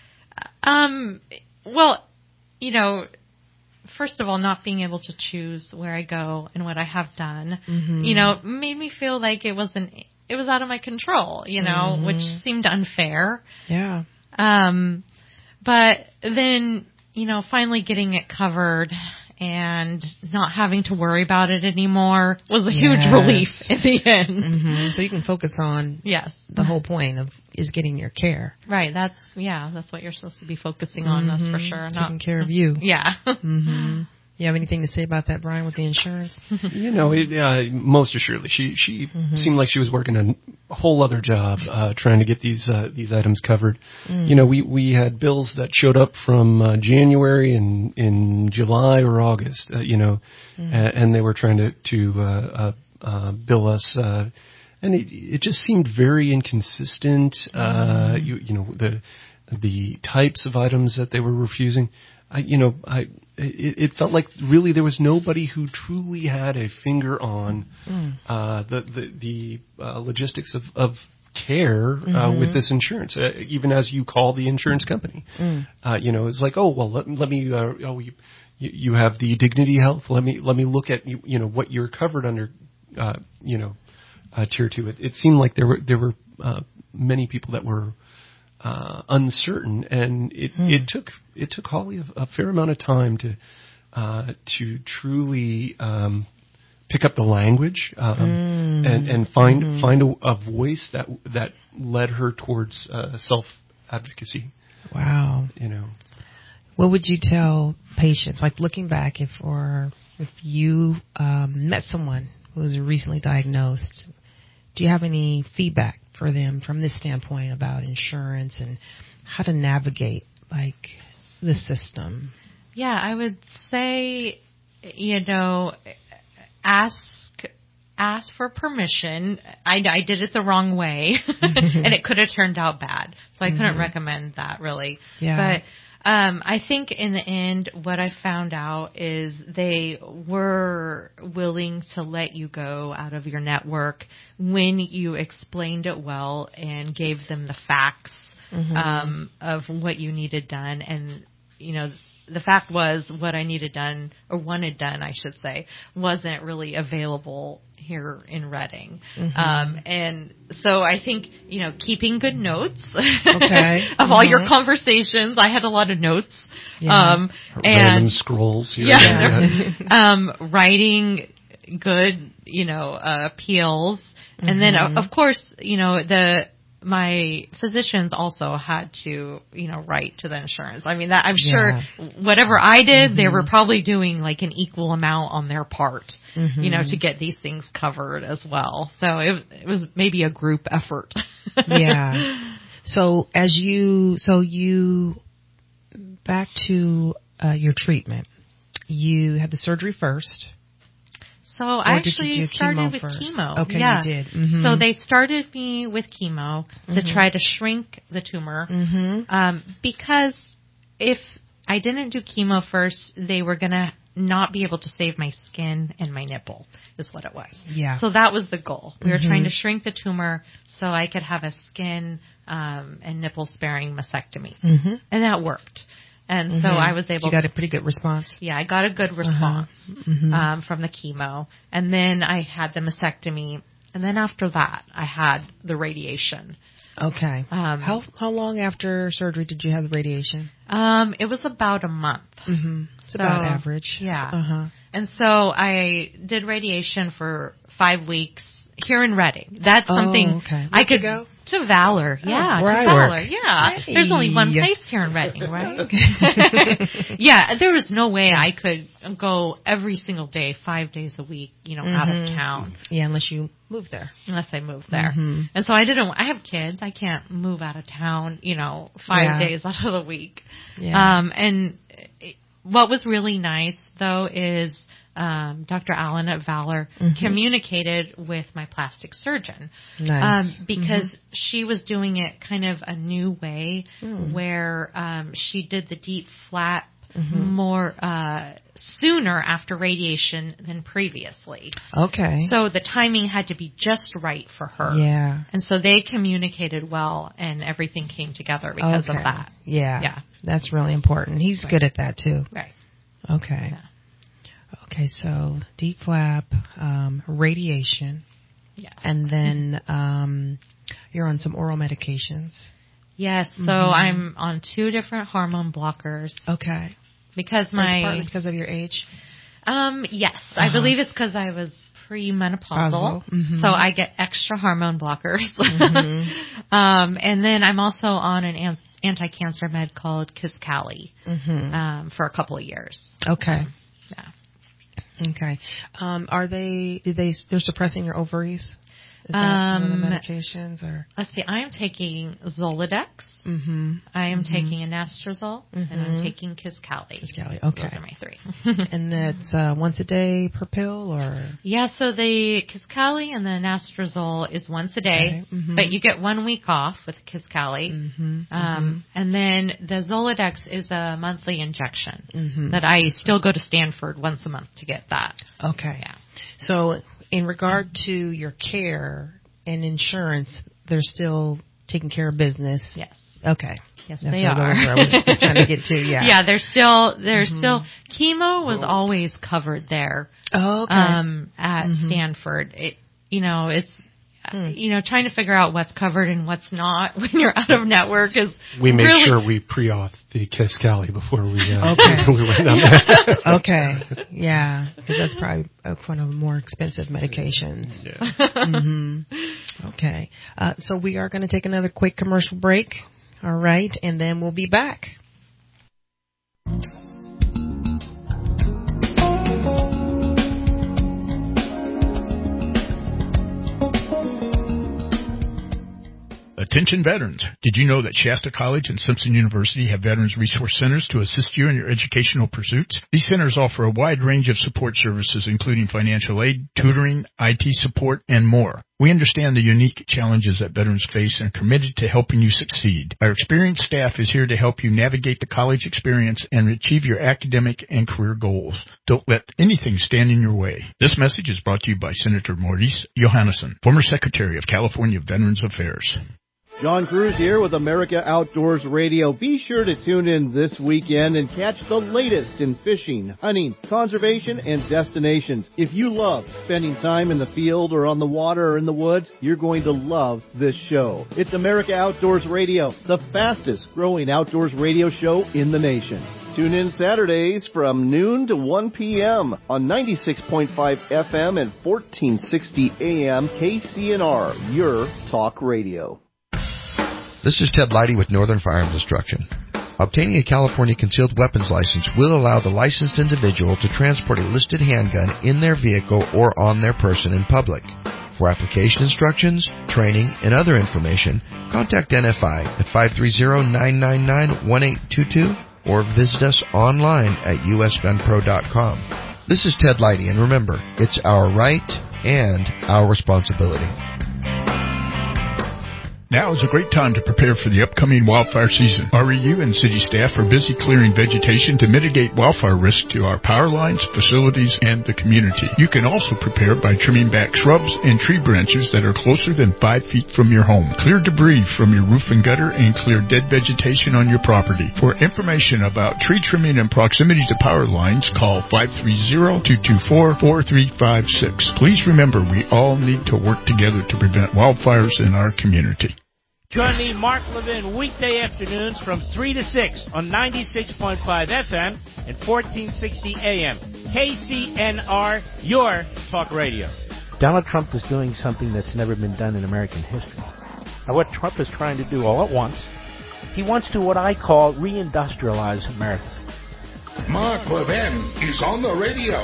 Um. Well, you know, first of all, not being able to choose where I go and what I have done, mm-hmm. you know, made me feel like it wasn't. It was out of my control, you know, mm-hmm. which seemed unfair. Yeah. Um. But then, you know, finally getting it covered and not having to worry about it anymore was a Yes. huge relief in the end. Mm-hmm. So you can focus on yes. the whole point of is getting your care. Right. That's, yeah, that's what you're supposed to be focusing on. Mm-hmm. That's for sure. Taking Not, care of you. Yeah. Mm-hmm. You have anything to say about that, Brian, with the insurance? You know, it, uh, most assuredly, she she Mm-hmm. seemed like she was working a whole other job uh, trying to get these uh, these items covered. Mm. You know, we we had bills that showed up from uh, January and in July or August. Uh, you know, Mm. and, and they were trying to to uh, uh, uh, bill us. Uh, and it, it just seemed very inconsistent. Uh, Mm. you, you know, the the types of items that they were refusing. I, you know, I it, it felt like really there was nobody who truly had a finger on Mm. uh, the the, the uh, logistics of, of care uh, Mhm. with this insurance. Uh, even as you call the insurance company, Mm. uh, you know, it's like, oh well, let, let me. Uh, oh, you, you have the Dignity Health. Let me let me look at you, you know what you're covered under. Uh, you know, uh, tier two. It, it seemed like there were there were uh, many people that were. Uh, uncertain, and it, Hmm. it took it took Holly a, a fair amount of time to uh, to truly um, pick up the language um, Mm. and and find Mhm. find a, a voice that that led her towards uh, self advocacy. Wow. You know, What would you tell patients, like looking back, if or if you um, met someone who was recently diagnosed? Do you have any feedback for them from this standpoint about insurance and how to navigate like the system? Yeah, I would say, you know, ask ask for permission. I, I did it the wrong way, and it could have turned out bad. So I couldn't Mhm. recommend that really. Yeah. But um, I think in the end, what I found out is they were willing to let you go out of your network when you explained it well and gave them the facts Mhm. um, of what you needed done. And, you know, the fact was what I needed done, or wanted done, I should say, wasn't really available here in Reading. Mhm. Um, and so I think, you know, keeping good notes Okay. of all your Mhm. conversations. I had a lot of notes. Yeah. Um, random and scrolls. Here yeah, and there. um, writing good, you know, uh, appeals. And then, Mhm. uh, of course, you know, the my physicians also had to, you know, write to the insurance. I mean, that I'm sure whatever I did, they were probably doing like an equal amount on their part, Mhm. you know, to get these things covered as well. So it, it was maybe a group effort. Yeah. So as you, so you, back to uh, your treatment, you had the surgery first. So I Or did you actually do started chemo with first? chemo. Okay, you yeah. did. Mhm. So they started me with chemo to Mhm. try to shrink the tumor. Mhm. Um, because if I didn't do chemo first, they were going to not be able to save my skin and my nipple, is what it was. Yeah. So that was the goal. We were Mhm. trying to shrink the tumor so I could have a skin um, and nipple sparing mastectomy. Mhm. And that worked. And so Mhm. I was able You got to. a pretty good response. Yeah, I got a good response Uh-huh. Mhm. um, from the chemo. And then I had the mastectomy. And then after that, I had the radiation. Okay. Um, how how long after surgery did you have the radiation? Um, it was about a month. Mm-hmm. It's So, about average. Yeah. Uh-huh. And so I did radiation for five weeks here in Reading. That's Oh, something okay. I Where'd you could go? To Valor. Oh, Yeah, where to I Valor. work. Yeah. Hey. There's only one place here in Reading, right? Yeah, there was no way I could go every single day, five days a week, you know, out of Mhm. town. Yeah, unless you move there. Unless I moved there. Mhm. And so I didn't, I have kids. I can't move out of town, you know, five Yeah. days out of the week. Yeah. Um, and it, what was really nice though is, um, Doctor Allen at Valor Mhm. communicated with my plastic surgeon. Nice. Um, because Mhm. she was doing it kind of a new way Mm. where, um, she did the deep flap Mhm. more, uh, sooner after radiation than previously. Okay. So the timing had to be just right for her. Yeah. And so they communicated well and everything came together because Okay. of that. Yeah. Yeah. That's really important. He's Right. good at that too. Right. Okay. Okay, so deep flap, um, radiation. Yeah. And then um, you're on some oral medications. Yes, so Mhm. I'm on two different hormone blockers. Okay. Because That's my partly because of your age? Um, yes, Uh-huh. I believe it's because I was premenopausal, mm-hmm. so I get extra hormone blockers. Mm-hmm. um, and then I'm also on an an- anti-cancer med called Kisqali mm-hmm. um, for a couple of years. Okay. Yeah. Okay. Um, are they? Do they? They're suppressing your ovaries? Is that um, one of the medications, or let's see. I am taking Zoladex. Mm-hmm. I am mm-hmm. taking anastrozole, mm-hmm. and I'm taking Kisqali. Kisqali. Okay. Those are my three. And that's uh, once a day per pill, or yeah. So the Kisqali and the anastrozole is once a day, okay. mm-hmm. but you get one week off with Kisqali. Mm-hmm. Um, mm-hmm. and then the Zoladex is a monthly injection mm-hmm. that I still go to Stanford once a month to get that. Okay. Yeah. So in regard to your care and insurance, they're still taking care of business. Yes. Okay. Yes, That's they are. I was trying to get to. Yeah. Yeah, they're still they're mm-hmm. still chemo was always covered there. Oh, okay. Um, at mm-hmm. Stanford, it you know it's. Hmm. You know, trying to figure out what's covered and what's not when you're out of network is we make really... sure we pre-auth the Kisqali before we uh, okay. we went down there. Okay, yeah, because that's probably uh, one of the more expensive medications. Yeah. mm-hmm. Okay, uh, so we are going to take another quick commercial break. All right, and then we'll be back. Attention veterans. Did you know that Shasta College and Simpson University have Veterans Resource Centers to assist you in your educational pursuits? These centers offer a wide range of support services, including financial aid, tutoring, I T support, and more. We understand the unique challenges that veterans face and are committed to helping you succeed. Our experienced staff is here to help you navigate the college experience and achieve your academic and career goals. Don't let anything stand in your way. This message is brought to you by Senator Maurice Johannesson, former Secretary of California Veterans Affairs. John Cruz here with America Outdoors Radio. Be sure to tune in this weekend and catch the latest in fishing, hunting, conservation, and destinations. If you love spending time in the field or on the water or in the woods, you're going to love this show. It's America Outdoors Radio, the fastest growing outdoors radio show in the nation. Tune in Saturdays from noon to one p.m. on ninety-six point five F M and fourteen sixty A M K C N R, your talk radio. This is Ted Leidy with Northern Firearms Instruction. Obtaining a California concealed weapons license will allow the licensed individual to transport a listed handgun in their vehicle or on their person in public. For application instructions, training, and other information, contact N F I at five three zero, nine nine nine, one eight two two or visit us online at U S gun pro dot com. This is Ted Leidy, and remember, it's our right and our responsibility. Now is a great time to prepare for the upcoming wildfire season. R E U and city staff are busy clearing vegetation to mitigate wildfire risk to our power lines, facilities, and the community. You can also prepare by trimming back shrubs and tree branches that are closer than five feet from your home. Clear debris from your roof and gutter and clear dead vegetation on your property. For information about tree trimming and proximity to power lines, call five three zero, two two four, four three five six. Please remember, we all need to work together to prevent wildfires in our community. Join me, Mark Levin, weekday afternoons from three to six on ninety-six point five F M and fourteen sixty A M. K C N R, your talk radio. Donald Trump is doing something that's never been done in American history. Now, what Trump is trying to do all at once, he wants to what I call reindustrialize America. Mark Levin is on the radio.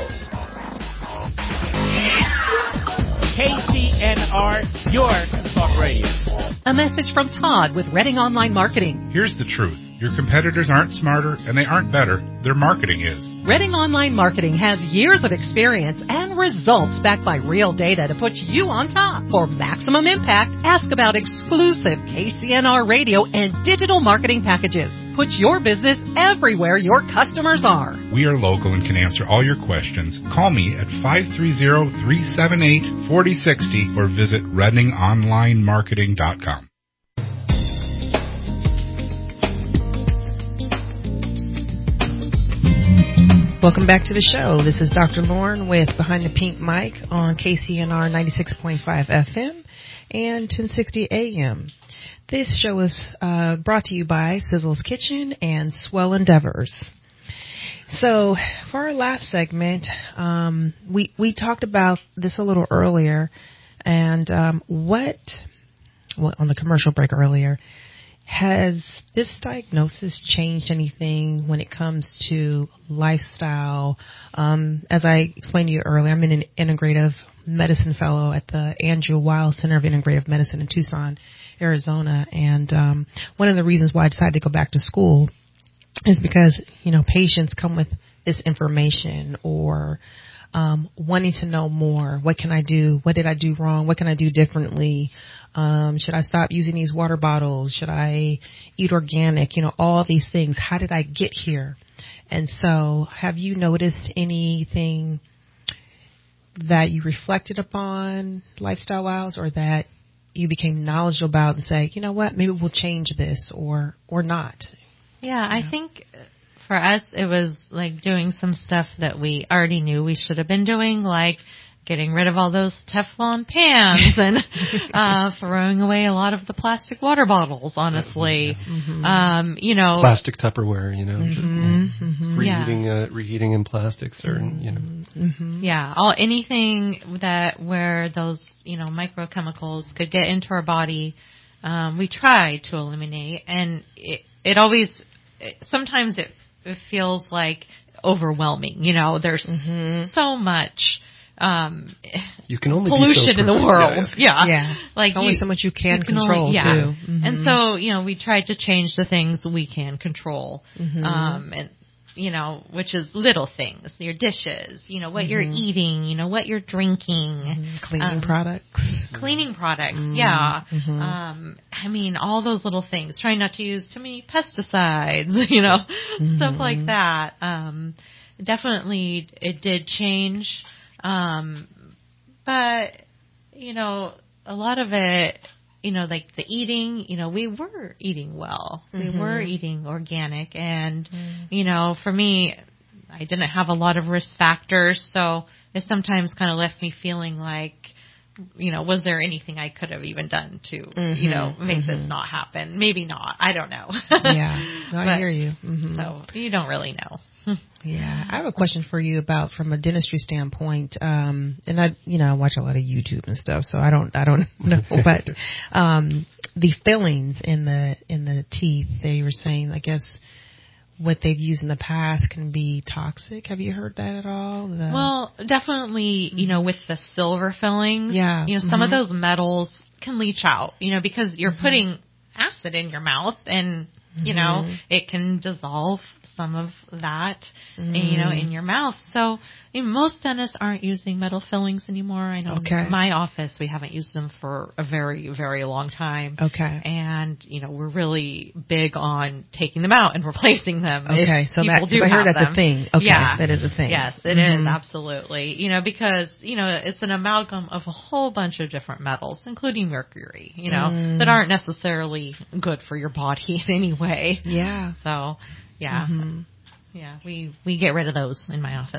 K C N R, your talk radio. A message from Todd with Reading Online Marketing. Here's the truth. Your competitors aren't smarter and they aren't better. Their marketing is. Reading Online Marketing has years of experience and results backed by real data to put you on top. For maximum impact, ask about exclusive K C N R radio and digital marketing packages. Put your business everywhere your customers are. We are local and can answer all your questions. Call me at five three zero, three seven eight, four zero six zero or visit reading online marketing dot com. Welcome back to the show. This is Doctor Lauren with Behind the Pink Mic on K C N R ninety-six point five F M and ten sixty A M. This show is uh, brought to you by Sizzle's Kitchen and Swell Endeavors. So for our last segment, um, we we talked about this a little earlier, and um, what well, on the commercial break earlier. Has this diagnosis changed anything when it comes to lifestyle? Um, as I explained to you earlier, I'm an integrative medicine fellow at the Andrew Weil Center of Integrative Medicine in Tucson, Arizona. And um, one of the reasons why I decided to go back to school is because, you know, patients come with this information or um, wanting to know more. What can I do? What did I do wrong? What can I do differently? Um, should I stop using these water bottles? Should I eat organic? You know, all these things. How did I get here? And so have you noticed anything that you reflected upon lifestyle-wise or that you became knowledgeable about and say, you know what, maybe we'll change this or, or not? Yeah, I know? think for us it was like doing some stuff that we already knew we should have been doing, like getting rid of all those Teflon pans and uh, throwing away a lot of the plastic water bottles, honestly. Mm-hmm. Um, you know, plastic Tupperware, you know, mm-hmm. just, you know mm-hmm. reheating, yeah. uh, reheating in plastics or, you know. Mm-hmm. Yeah, all anything that where those, you know, microchemicals could get into our body, um, we try to eliminate. And it, it always, it, sometimes it, it feels like overwhelming. You know, there's mm-hmm. so much Um, you can only pollution be so in the world. Yeah. Yeah. yeah. Like There's only you, so much you can you can control, only, yeah. too. Mm-hmm. And so, you know, we tried to change the things we can control. Mm-hmm. Um, and, you know, which is little things, your dishes, you know, what mm-hmm. you're eating, you know, what you're drinking. Mm-hmm. Cleaning um, products. Cleaning products, mm-hmm. yeah. Mm-hmm. Um, I mean, all those little things. Trying not to use too many pesticides, you know, mm-hmm. stuff like that. Um, definitely it did change. Um, But, you know, a lot of it, you know, like the eating, you know, we were eating well. Mm-hmm. We were eating organic. And, mm. you know, for me, I didn't have a lot of risk factors. So it sometimes kind of left me feeling like, you know, was there anything I could have even done to, mm-hmm. you know, make mm-hmm. this not happen? Maybe not. I don't know. Yeah, no, I but, hear you. Mm-hmm. So you don't really know. Yeah, I have a question for you about from a dentistry standpoint, um, and I, you know, I watch a lot of YouTube and stuff, so I don't, I don't know, but um, the fillings in the in the teeth, they were saying, I guess, what they've used in the past can be toxic. Have you heard that at all? The, well, definitely, you know, with the silver fillings, yeah, you know, some mm-hmm. of those metals can leach out, you know, because you're mm-hmm. putting acid in your mouth and, you mm-hmm. know, it can dissolve some of that, mm. you know, in your mouth. So I mean, most dentists aren't using metal fillings anymore. I know okay. in my office, we haven't used them for a very, very long time. Okay. And, you know, we're really big on taking them out and replacing them. Okay. If so people that, do I heard have that's them. a thing. Okay. Yeah. That is a thing. Yes, it mm-hmm. is. Absolutely. You know, because, you know, it's an amalgam of a whole bunch of different metals, including mercury, you know, mm. that aren't necessarily good for your body in any way. Yeah. So, yeah. Mm-hmm. Yeah, we, we get rid of those in my office.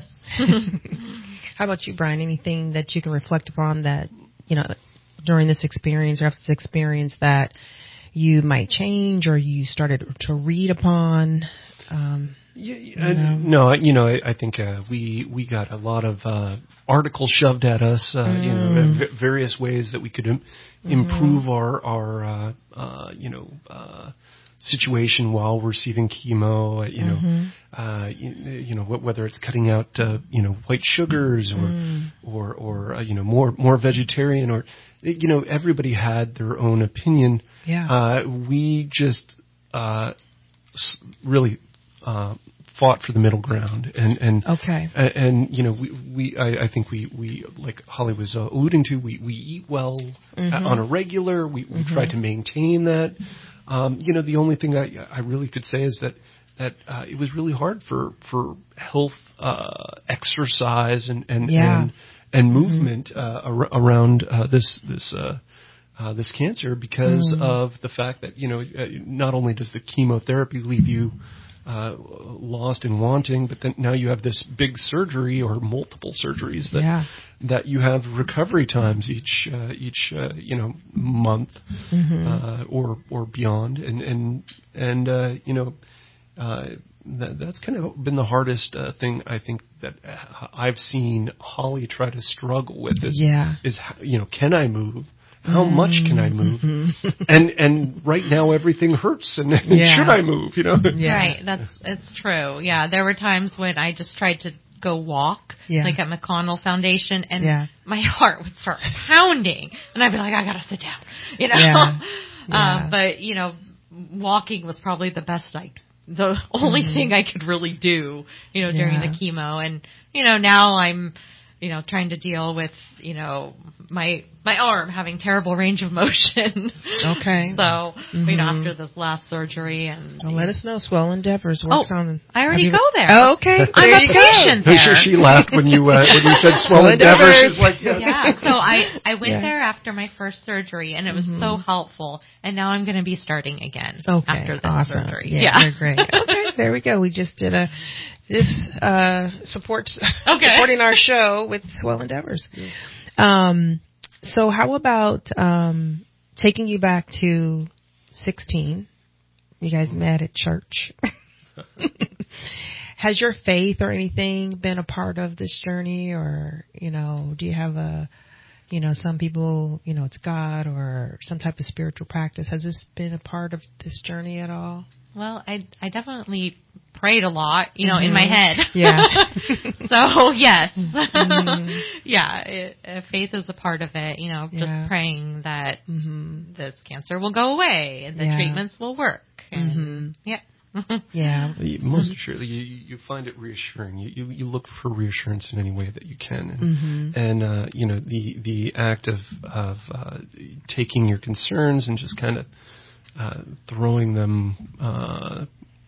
How about you, Brian? Anything that you can reflect upon that, you know, during this experience or after this experience that you might change or you started to read upon? Um, yeah, you know? No, you know, I, I think uh, we we got a lot of uh, articles shoved at us, uh, mm. you know, v- various ways that we could Im- improve mm-hmm. our, our uh, uh, you know, uh situation while receiving chemo, you know, mm-hmm. uh, you, you know, whether it's cutting out, uh, you know, white sugars or, mm. or, or, uh, you know, more, more vegetarian or, you know, everybody had their own opinion. Yeah. Uh, we just, uh, really, uh, fought for the middle ground and, and, okay. and, and you know, we, we, I, I think we, we, like Holly was uh, alluding to, we, we eat well mm-hmm. on a regular, we, we mm-hmm. try to maintain that. Um, you know, the only thing I, I really could say is that that uh, it was really hard for for health, uh, exercise, and and yeah. and, and movement mm-hmm. uh, ar- around uh, this this uh, uh, this cancer because mm. of the fact that you know uh, not only does the chemotherapy leave you uh, lost and wanting, but then now you have this big surgery or multiple surgeries that yeah. that you have recovery times each uh, each uh, you know month mm-hmm. uh, or or beyond, and and and uh, you know uh, that, that's kind of been the hardest uh, thing I think that I've seen Holly try to struggle with is, yeah. is you know, can I move? How mm-hmm. much can I move? Mm-hmm. and and right now everything hurts. And, and yeah. should I move? You know, yeah. right? That's it's true. Yeah, there were times when I just tried to go walk, yeah. like at McConnell Foundation, and yeah. my heart would start pounding, and I'd be like, I gotta sit down, you know. Yeah. Yeah. um, but you know, walking was probably the best like. The only mm-hmm. thing I could really do, you know, during yeah. the chemo. And, you know, now I'm, you know, trying to deal with, you know, my my arm having terrible range of motion. Okay. so, mm-hmm. you know, after this last surgery and... Well, let us know. Swell Endeavors works oh, on... I already you, go there. Oh, okay. I'm there a you patient go. there. I'm sure she laughed when you uh, when you said Swell Endeavors. She's like, yes. Yeah, so I, I went yeah. there after my first surgery, and it was mm-hmm. so helpful. And now I'm going to be starting again okay. after this awesome. surgery. Yeah, yeah. They're great. Okay, there we go. We just did a... This uh, supports okay. supporting our show with Swell Endeavors. Um, so how about um, taking you back to sixteen? You guys met at church. Has your faith or anything been a part of this journey, or you know, do you have a, you know, some people, you know, it's God or some type of spiritual practice. Has this been a part of this journey at all? Well, I I definitely prayed a lot, you know, mm-hmm. in my head. Yeah. so yes, mm-hmm. yeah, it, uh, faith is a part of it. You know, just yeah. praying that mm-hmm. this cancer will go away and the yeah. treatments will work. And mm-hmm. yeah. yeah. Most assuredly, you, you find it reassuring. You, you you look for reassurance in any way that you can, and, mm-hmm. and uh, you know the the act of of uh, taking your concerns and just kind of uh, throwing them uh,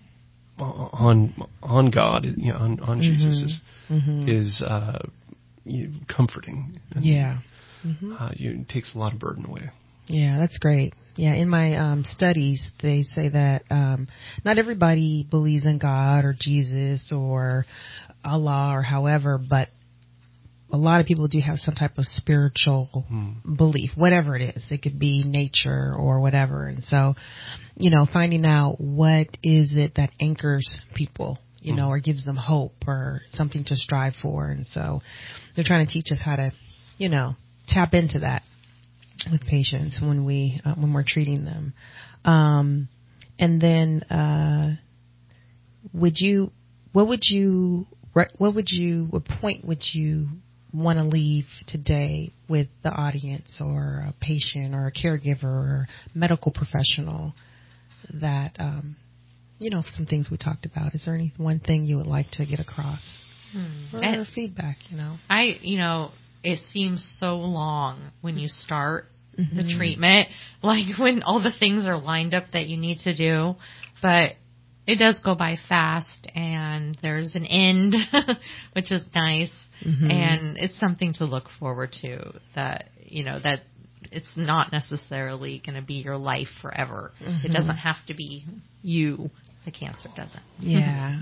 on on God, you know, on on mm-hmm. Jesus is mm-hmm. is uh, you, comforting. And, yeah, mm-hmm. uh, you, it takes a lot of burden away. Yeah, that's great. Yeah, in my um, studies, they say that um, not everybody believes in God or Jesus or Allah or however, but a lot of people do have some type of spiritual mm. belief, whatever it is. It could be nature or whatever. And so, you know, finding out what is it that anchors people, you mm. know, or gives them hope or something to strive for. And so they're trying to teach us how to, you know, tap into that with patients when we uh, when we're treating them. Um, and then, uh, would you, what would you, what would you, what point would you want to leave today with the audience or a patient or a caregiver or medical professional that, um, you know, some things we talked about? Is there any one thing you would like to get across hmm. or and feedback, you know? I, you know, it seems so long when you start mm-hmm. the treatment, like when all the things are lined up that you need to do, but it does go by fast and there's an end, which is nice. Mm-hmm. And it's something to look forward to, that, you know, that it's not necessarily going to be your life forever. Mm-hmm. It doesn't have to be you. The cancer doesn't. Yeah.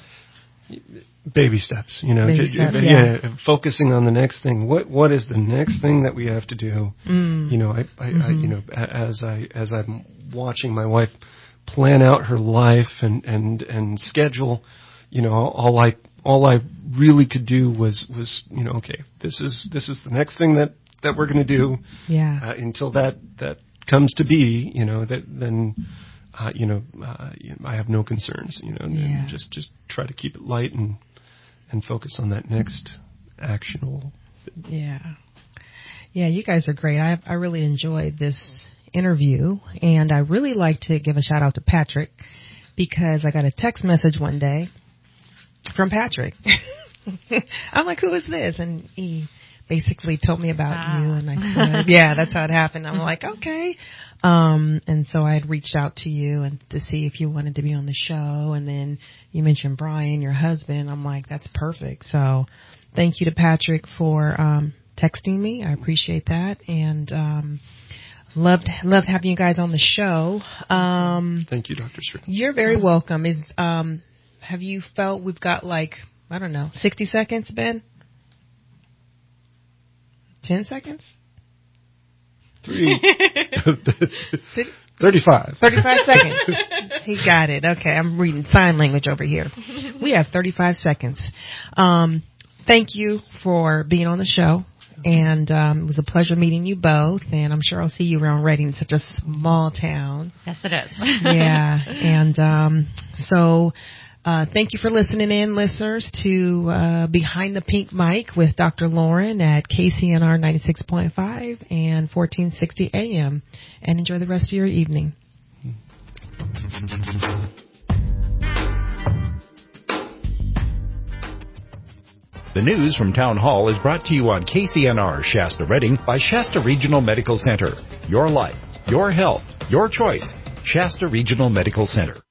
Baby steps, you know, Baby j- steps, yeah, yeah. focusing on the next thing. What what is the next thing that we have to do? Mm. You know, I, I, mm-hmm. I you know, as I as I'm watching my wife plan out her life and and and schedule, you know, all I all I really could do was was you know, okay, this is this is the next thing that that we're going to do. Yeah. Uh, until that that comes to be, you know, that then. Uh, you know, uh, I have no concerns, you know, and, yeah. and just, just try to keep it light and, and focus on that next actionable. Yeah. Yeah, you guys are great. I, I really enjoyed this interview, and I really like to give a shout out to Patrick because I got a text message one day from Patrick. I'm like, who is this? And he basically told me about ah. you, and I said, yeah, that's how it happened. I'm like, okay. Um, and so I had reached out to you and to see if you wanted to be on the show. And then you mentioned Brian, your husband. I'm like, that's perfect. So thank you to Patrick for, um, texting me. I appreciate that. And, um, loved, loved having you guys on the show. Um, thank you, Doctor Strickland. You're very welcome. Is, um, have you felt we've got like, I don't know, sixty seconds, Ben? ten seconds? Three. thirty-five. thirty-five seconds. He got it. Okay, I'm reading sign language over here. We have thirty-five seconds. Um, thank you for being on the show. And um, it was a pleasure meeting you both. And I'm sure I'll see you around Reading, such a small town. Yes, it is. Yeah. And um, so uh, thank you for listening in, listeners, to uh, Behind the Pink Mic with Doctor Lauren at K C N R ninety-six point five and fourteen sixty A M. And enjoy the rest of your evening. The news from Town Hall is brought to you on K C N R Shasta Reading by Shasta Regional Medical Center. Your life, your health, your choice. Shasta Regional Medical Center.